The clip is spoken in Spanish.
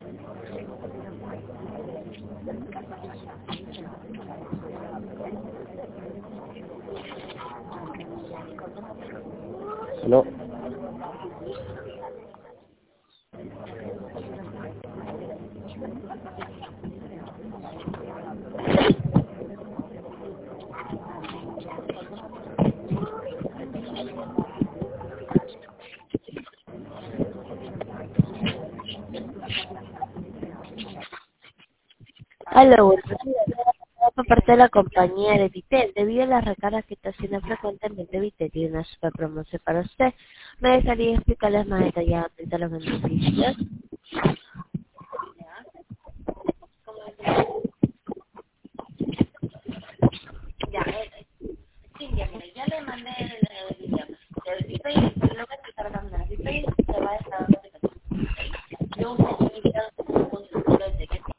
Aló. Hola, buenos días. Por parte de la compañía de Vitel, debido a las recargas que está haciendo frecuentemente, Vitel tiene una super promoción para usted. Me gustaría explicarles más detalladamente los beneficios.